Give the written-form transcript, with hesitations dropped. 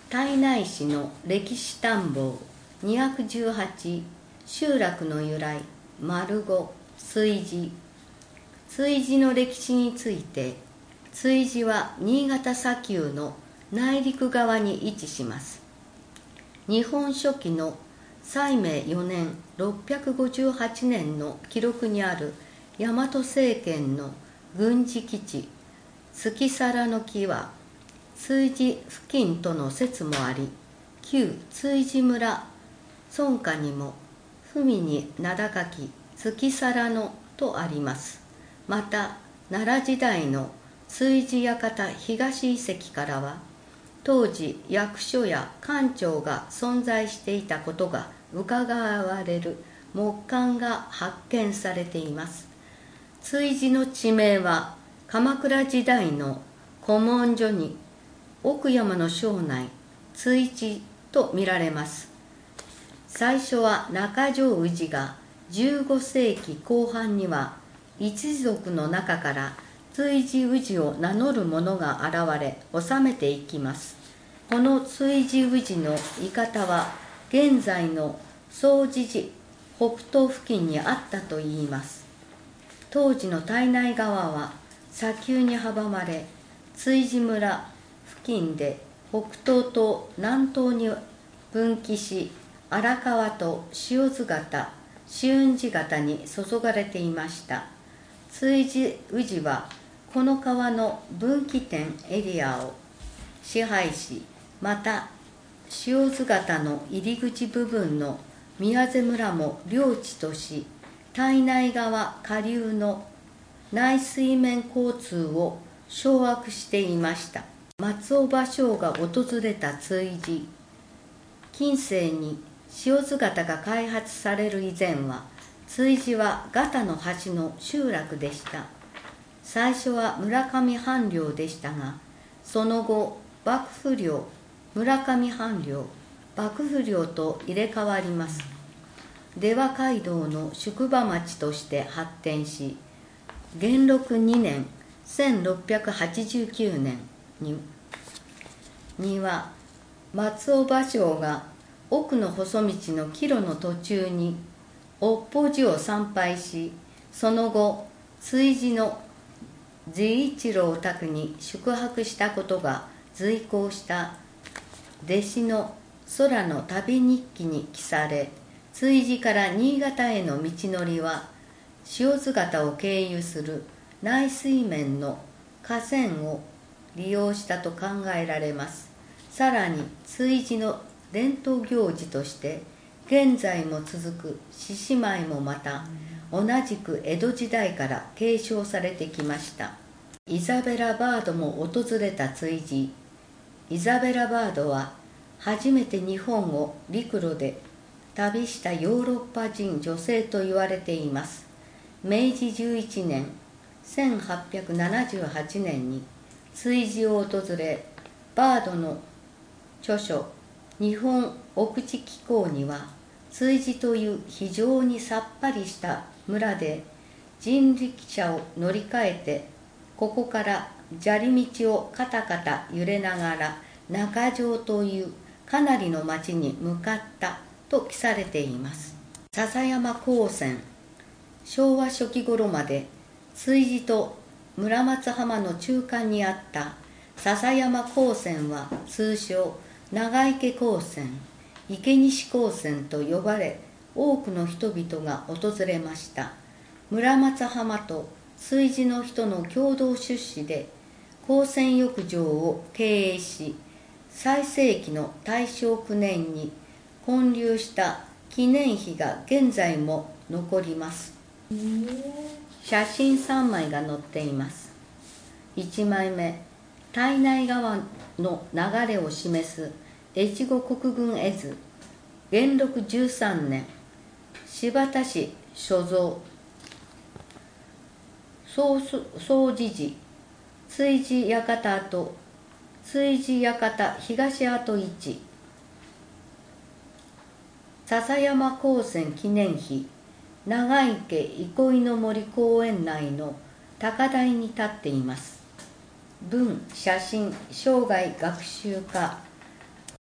胎内市の歴史探訪218集落の由来丸5築地。築地の歴史について、築地は新潟砂丘の内陸側に位置します。日本書紀の西明4年658年の記録にある大和政権の軍事基地月皿の木は築地付近との説もあり、旧築地村村下にも文に名高き月皿のとあります。また奈良時代の築地館東遺跡からは、当時役所や官庁が存在していたことが伺われる木簡が発見されています。築地の地名は鎌倉時代の古文書に奥山の庄内築地と見られます。最初は中条氏が15世紀後半には一族の中から築地氏を名乗る者が現れ治めていきます。この築地氏の居方は現在の總持寺北東付近にあったといいます。当時の胎内川は砂丘に阻まれ、築地村付近で北東と南東に分岐し、荒川と塩津潟、紫雲寺潟に注がれていました。築地氏はこの川の分岐点エリアを支配し、また塩津潟の入り口部分の宮瀬村も領地とし、胎内川下流の内水面交通を掌握していました。松尾芭蕉が訪れた築地。近世に塩津潟が開発される以前は、築地は潟の端の集落でした。最初は村上藩領でしたが、その後幕府領、村上藩領、幕府領と入れ替わります。出羽街道の宿場町として発展し、元禄2年1689年には松尾芭蕉が奥の細道の帰路の途中に尾っ寺を参拝し、その後築地の治一郎宅に宿泊したことが随行した弟子の空の旅日記に記され、築地から新潟への道のりは塩津潟を経由する内水面の河川を利用したと考えられます。さらに築地の伝統行事として現在も続く獅子舞もまた同じく江戸時代から継承されてきました。イザベラ・バードも訪れた築地。イザベラ・バードは初めて日本を陸路で旅したヨーロッパ人女性と言われています。明治11年1878年に築地を訪れ、バードの著書日本奥地紀行には、築地という非常にさっぱりした村で人力車を乗り換えて、ここから砂利道をカタカタ揺れながら中条というかなりの町に向かったと記されています。笹山高専。昭和初期頃まで築地と村松浜の中間にあった笹山高専は通称長池高専、池西高専と呼ばれ、多くの人々が訪れました。村松浜と築地の人の共同出資で高専浴場を経営し、最盛期の大正9年に建立した記念碑が現在も残ります。写真3枚が載っています。1枚目、胎内川の流れを示す越後国軍絵図。元禄13年、新発田市所蔵。総持寺、築地館跡、築地館東跡1。笹山高専記念碑、長池憩いの森公園内の高台に立っています。文、写真、生涯学習家